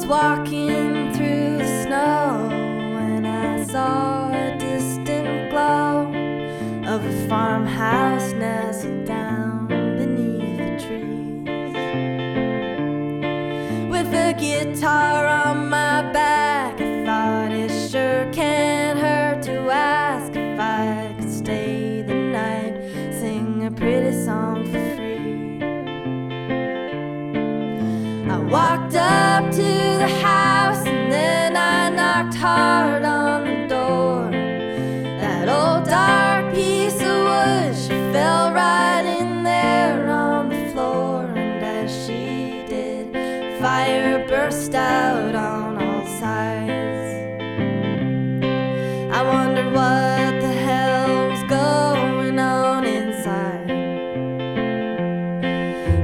walking through the snow when I saw a distant glow of a farmhouse nestled down beneath the trees. With a guitar on my back, I thought it sure can't hurt to ask if I could stay the night, sing a pretty song for free. I walked up to the house and then I knocked hard on the door. That old dark piece of wood, she fell right in there on the floor. And as she did, fire burst out